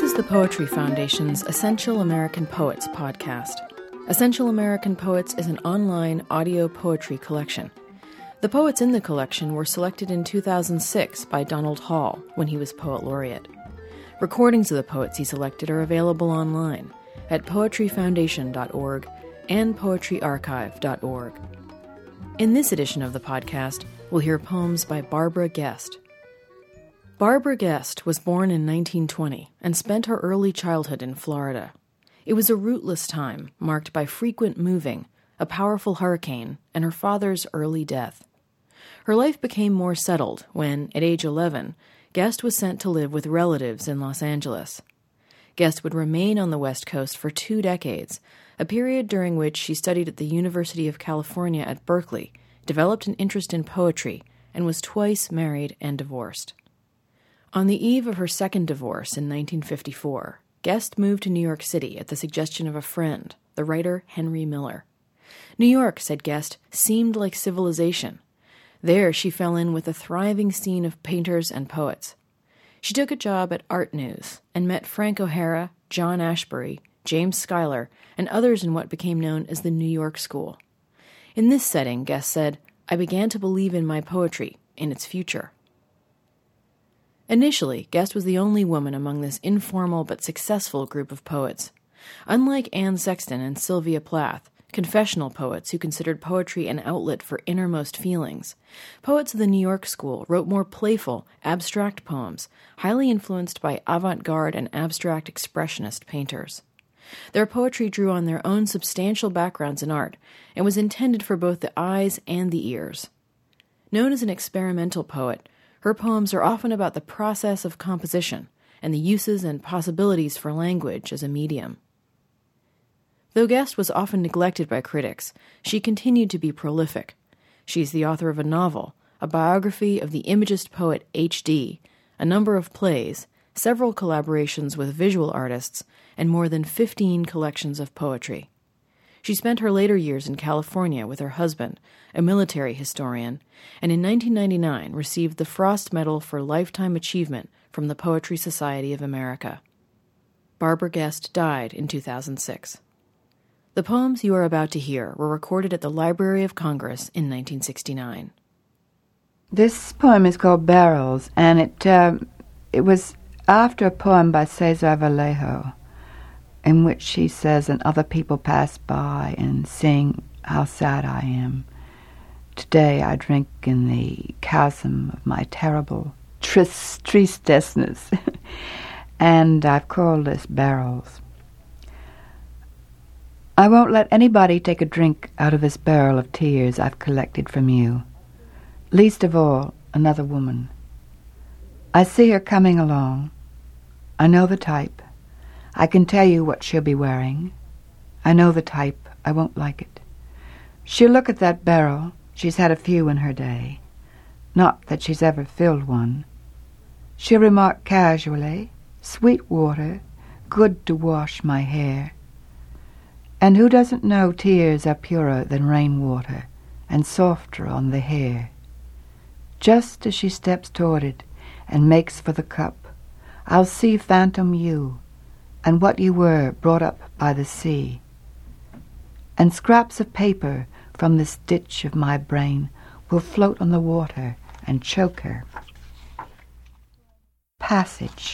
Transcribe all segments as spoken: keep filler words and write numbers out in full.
is the Poetry Foundation's Essential American Poets podcast. Essential American Poets is an online audio poetry collection. The poets in the collection were selected in two thousand six by Donald Hall when he was Poet Laureate. Recordings of the poets he selected are available online at poetry foundation dot org and poetry archive dot org. In this edition of the podcast, we'll hear poems by Barbara Guest. Barbara Guest was born in nineteen twenty and spent her early childhood in Florida. It was a rootless time, marked by frequent moving, a powerful hurricane, and her father's early death. Her life became more settled when, at age eleven, Guest was sent to live with relatives in Los Angeles. Guest would remain on the West Coast for two decades, a period during which she studied at the University of California at Berkeley, developed an interest in poetry, and was twice married and divorced. On the eve of her second divorce in nineteen fifty-four, Guest moved to New York City at the suggestion of a friend, the writer Henry Miller. New York, said Guest, seemed like civilization. There she fell in with a thriving scene of painters and poets. She took a job at Art News and met Frank O'Hara, John Ashbery, James Schuyler, and others in what became known as the New York School. In this setting, Guest said, I began to believe in my poetry, in its future. Initially, Guest was the only woman among this informal but successful group of poets. Unlike Anne Sexton and Sylvia Plath, confessional poets who considered poetry an outlet for innermost feelings, poets of the New York School wrote more playful, abstract poems, highly influenced by avant-garde and abstract expressionist painters. Their poetry drew on their own substantial backgrounds in art and was intended for both the eyes and the ears. Known as an experimental poet, her poems are often about the process of composition and the uses and possibilities for language as a medium. Though Guest was often neglected by critics, she continued to be prolific. She is the author of a novel, a biography of the Imagist poet H D, a number of plays, several collaborations with visual artists, and more than fifteen collections of poetry. She spent her later years in California with her husband, a military historian, and in nineteen ninety-nine received the Frost Medal for Lifetime Achievement from the Poetry Society of America. Barbara Guest died in two thousand six. The poems you are about to hear were recorded at the Library of Congress in nineteen sixty-nine. This poem is called Barrels, and it uh, it was after a poem by Cesar Vallejo, in which she says, and other people pass by and sing how sad I am. Today I drink in the chasm of my terrible tris- tristeseness, and I've called this Barrels. I won't let anybody take a drink out of this barrel of tears I've collected from you, least of all another woman. I see her coming along. I know the type. I can tell you what she'll be wearing. I know the type. I won't like it. She'll look at that barrel. She's had a few in her day. Not that she's ever filled one. She'll remark casually, sweet water, good to wash my hair. And who doesn't know tears are purer than rainwater and softer on the hair? Just as she steps toward it and makes for the cup, I'll see phantom you, and what you were brought up by the sea. And scraps of paper from this ditch of my brain will float on the water and choke her. Passage.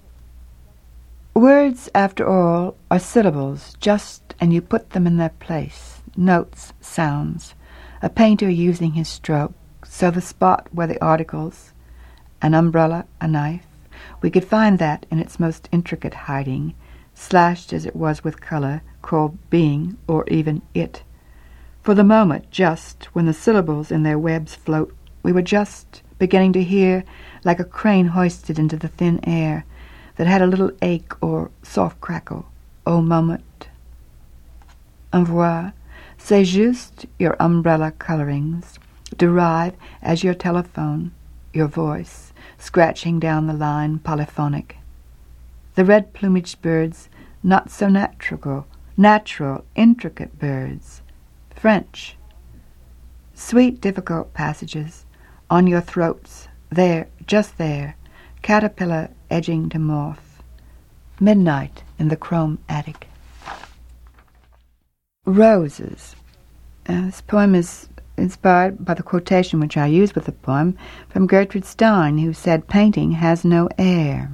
Words, after all, are syllables, just, and you put them in their place, notes, sounds, a painter using his stroke, so the spot where the articles, an umbrella, a knife, we could find that in its most intricate hiding, slashed as it was with color, called being, or even it. For the moment, just, when the syllables in their webs float, we were just beginning to hear, like a crane hoisted into the thin air, that had a little ache or soft crackle. Au moment. Envoie, c'est juste your umbrella colorings, derive as your telephone, your voice, scratching down the line polyphonic. The red-plumaged birds, not so natural, natural, intricate birds. French. Sweet, difficult passages, on your throats, there, just there, caterpillar edging to moth. Midnight in the Chrome Attic. Roses. Uh, this poem is inspired by the quotation which I use with the poem from Gertrude Stein, who said, "Painting has no air."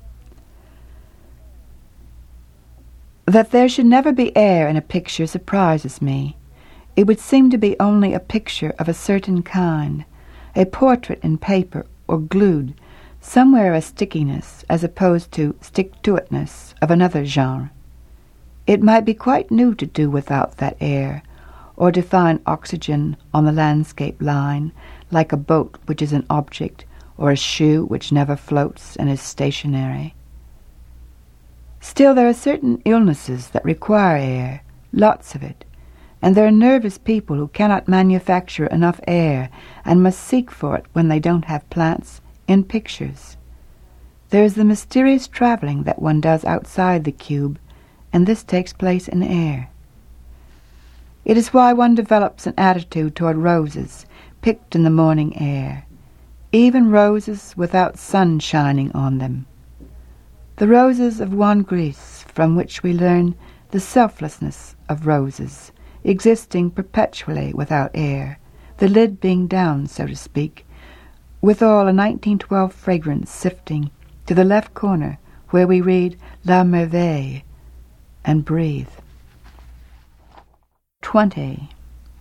That there should never be air in a picture surprises me. It would seem to be only a picture of a certain kind, a portrait in paper or glued, somewhere a stickiness as opposed to stick-to-itness of another genre. It might be quite new to do without that air, or to find oxygen on the landscape line, like a boat which is an object, or a shoe which never floats and is stationary. Still, there are certain illnesses that require air, lots of it, and there are nervous people who cannot manufacture enough air and must seek for it when they don't have plants in pictures. There is the mysterious traveling that one does outside the cube, and this takes place in air. It is why one develops an attitude toward roses picked in the morning air, even roses without sun shining on them. The roses of Juan Gris, from which we learn the selflessness of roses, existing perpetually without air, the lid being down, so to speak, with all a nineteen twelve fragrance sifting to the left corner where we read La Merveille and breathe. Twenty.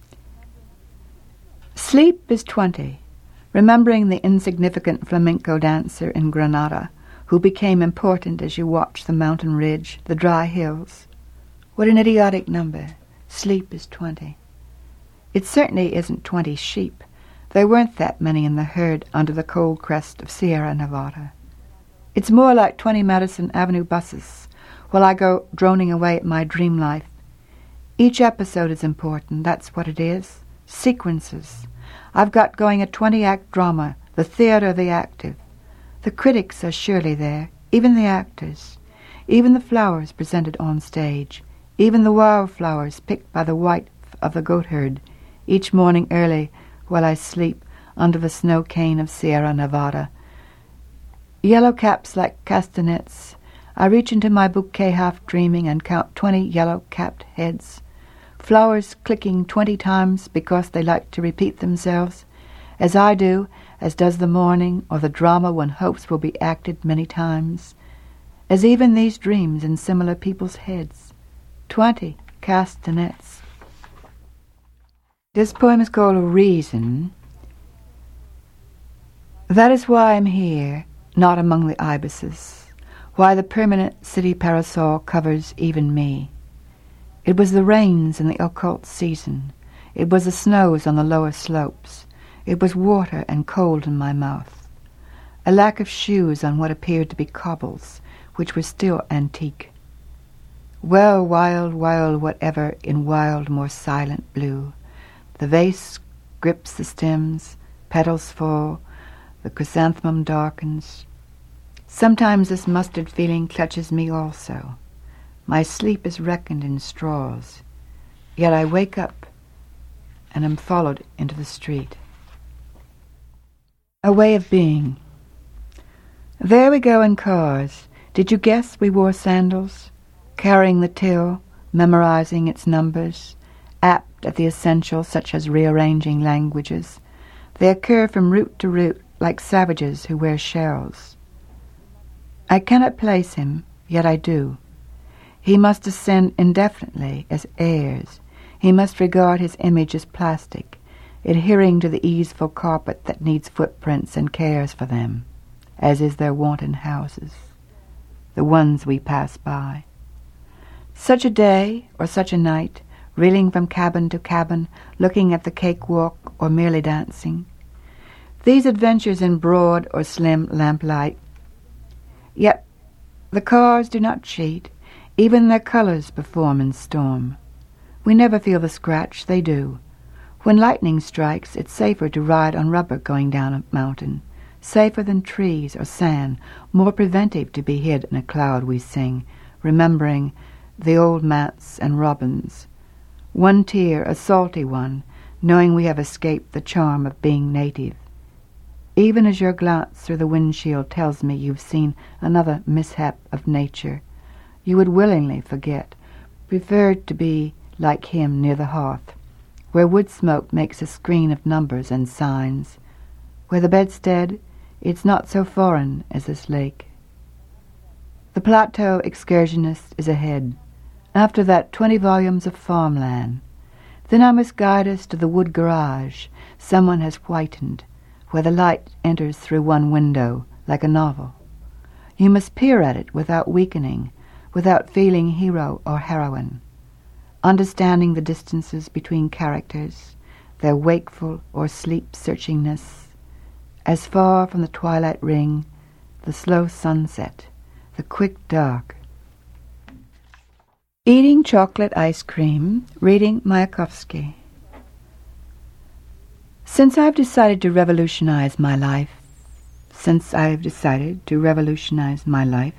Sleep is twenty, remembering the insignificant flamenco dancer in Granada, who became important as you watch the mountain ridge, the dry hills. What an idiotic number. Sleep is twenty. It certainly isn't twenty sheep. There weren't that many in the herd under the cold crest of Sierra Nevada. It's more like twenty Madison Avenue buses, while I go droning away at my dream life. Each episode is important, that's what it is. Sequences. I've got going a twenty-act drama, the theater of the active. The critics are surely there, even the actors, even the flowers presented on stage, even the wildflowers picked by the wife of the goatherd each morning early while I sleep under the snow cane of Sierra Nevada. Yellow caps like castanets. I reach into my bouquet half dreaming and count twenty yellow-capped heads, flowers clicking twenty times because they like to repeat themselves, as I do, as does the morning or the drama one hopes will be acted many times, as even these dreams in similar people's heads. Twenty castanets. This poem is called Reason. That is why I'm here, not among the ibises, why the permanent city parasol covers even me. It was the rains in the occult season. It was the snows on the lower slopes. It was water and cold in my mouth. A lack of shoes on what appeared to be cobbles, which were still antique. Well, wild, wild, whatever, in wild, more silent blue. The vase grips the stems, petals fall, the chrysanthemum darkens. Sometimes this mustard feeling clutches me also. My sleep is reckoned in straws, yet I wake up and am followed into the street. A way of being. There we go in cars. Did you guess we wore sandals? Carrying the till, memorizing its numbers, apt at the essentials such as rearranging languages. They occur from root to root like savages who wear shells. I cannot place him, yet I do. He must ascend indefinitely as airs. He must regard his image as plastic, adhering to the easeful carpet that needs footprints and cares for them, as is their wont in houses, the ones we pass by. Such a day or such a night, reeling from cabin to cabin, looking at the cakewalk or merely dancing. These adventures in broad or slim lamplight. Yet the cars do not cheat. Even their colors perform in storm. We never feel the scratch, they do. When lightning strikes, it's safer to ride on rubber going down a mountain, safer than trees or sand, more preventive to be hid in a cloud we sing, remembering the old mats and robins. One tear, a salty one, knowing we have escaped the charm of being native. Even as your glance through the windshield tells me you've seen another mishap of nature, you would willingly forget, preferred to be like him near the hearth, where wood smoke makes a screen of numbers and signs, where the bedstead, it's not so foreign as this lake. The plateau excursionist is ahead. After that, twenty volumes of farmland. Then I must guide us to the wood garage someone has whitened, where the light enters through one window, like a novel. You must peer at it without weakening, without feeling hero or heroine, understanding the distances between characters, their wakeful or sleep-searchingness, as far from the twilight ring, the slow sunset, the quick dark. Eating chocolate ice cream, reading Mayakovsky. Since I've decided to revolutionize my life, since I've decided to revolutionize my life,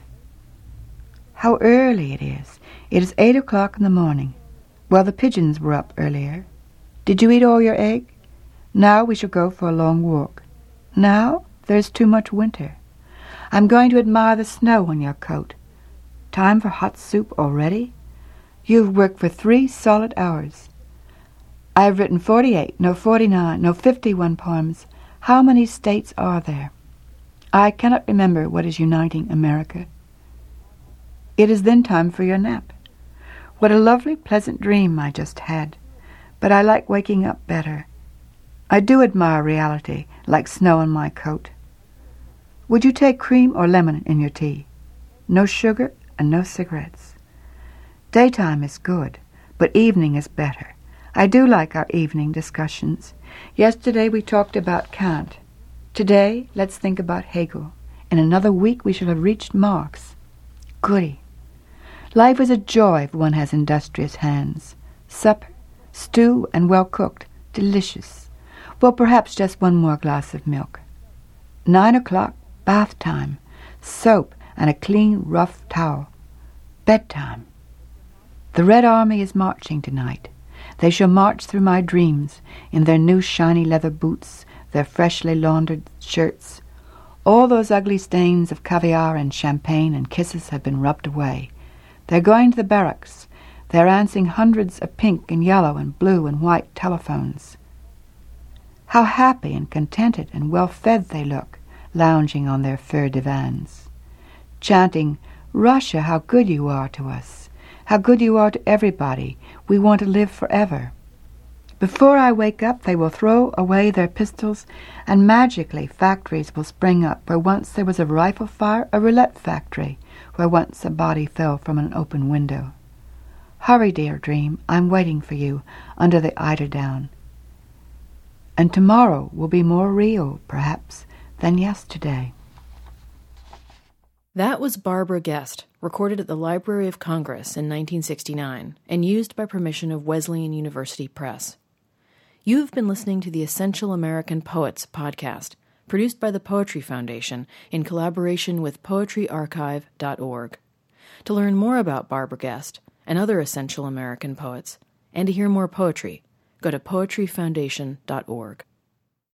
how early it is. It is eight o'clock in the morning. Well, the pigeons were up earlier. Did you eat all your egg? Now we shall go for a long walk. Now there's too much winter. I'm going to admire the snow on your coat. Time for hot soup already? You've worked for three solid hours. I've written forty-eight, no forty-nine, no fifty-one poems. How many states are there? I cannot remember what is uniting America. It is then time for your nap. What a lovely, pleasant dream I just had. But I like waking up better. I do admire reality, like snow on my coat. Would you take cream or lemon in your tea? No sugar and no cigarettes. Daytime is good, but evening is better. I do like our evening discussions. Yesterday we talked about Kant. Today, let's think about Hegel. In another week we shall have reached Marx. Goody. Life is a joy if one has industrious hands. Supper, stew, and well cooked, delicious. Well, perhaps just one more glass of milk. Nine o'clock, bath time, soap and a clean, rough towel. Bedtime. The Red Army is marching tonight. They shall march through my dreams in their new shiny leather boots, their freshly laundered shirts. All those ugly stains of caviar and champagne and kisses have been rubbed away. They're going to the barracks. They're answering hundreds of pink and yellow and blue and white telephones. How happy and contented and well-fed they look, lounging on their fur divans, chanting, "Russia, how good you are to us. How good you are to everybody. We want to live forever." Before I wake up, they will throw away their pistols, and magically factories will spring up where once there was a rifle fire, a roulette factory, where once a body fell from an open window. Hurry, dear dream, I'm waiting for you under the eiderdown. And tomorrow will be more real, perhaps, than yesterday. That was Barbara Guest, recorded at the Library of Congress in nineteen sixty-nine and used by permission of Wesleyan University Press. You've been listening to the Essential American Poets podcast, produced by the Poetry Foundation in collaboration with poetry archive dot org. To learn more about Barbara Guest and other Essential American Poets, and to hear more poetry, go to poetry foundation dot org.